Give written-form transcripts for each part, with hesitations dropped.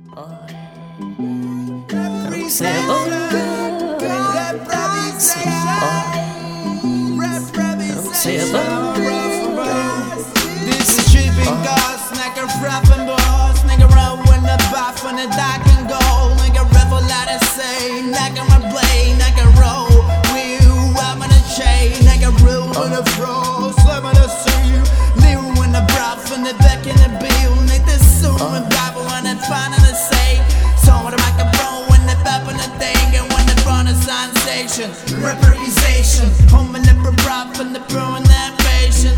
This is tripping cause nigga rapping boss, nigga roll when the bar from the dark and gold, nigga rap a lot of say, nigga my blade, nigga roll, wheel, I'm on the chain, nigga roll when the frost, I'm on the sea, live when the bra from the back in the bill, nigga the suit and Bible and the fun and the say, so what about the bro when the bap and the thing and when the run is sensation, representation, home and the bra from the bro and that patience.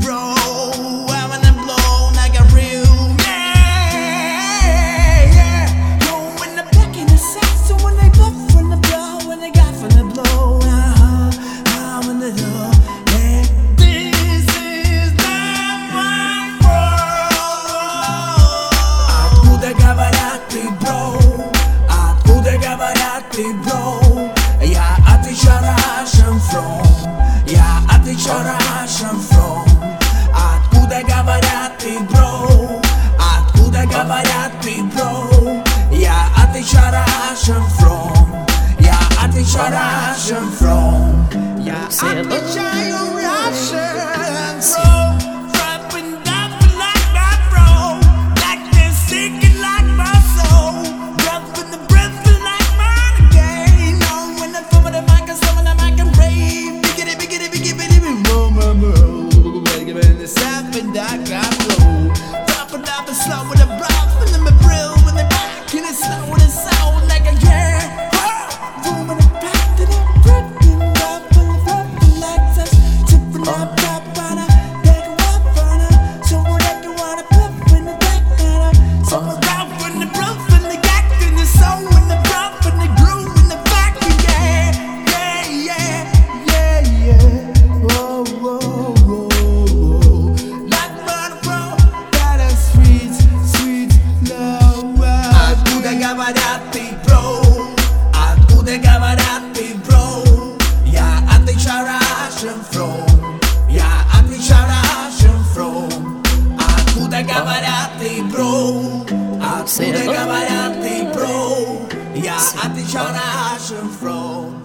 Ja, a ty шарашен from, я, а ты шарашен from. Откуда говорят ты, бро? Откуда говорят ты, бро? Я, а ты шарашен from, я, а ты шарашен from. Я отвечаю Russian from. Откуда говорят ты, бро? Я, а ты шарашен from, я, а ты шарашен from. Откуда говорят ты, бро? Откуда говорят ты, бро? Я, а ты шарашен from.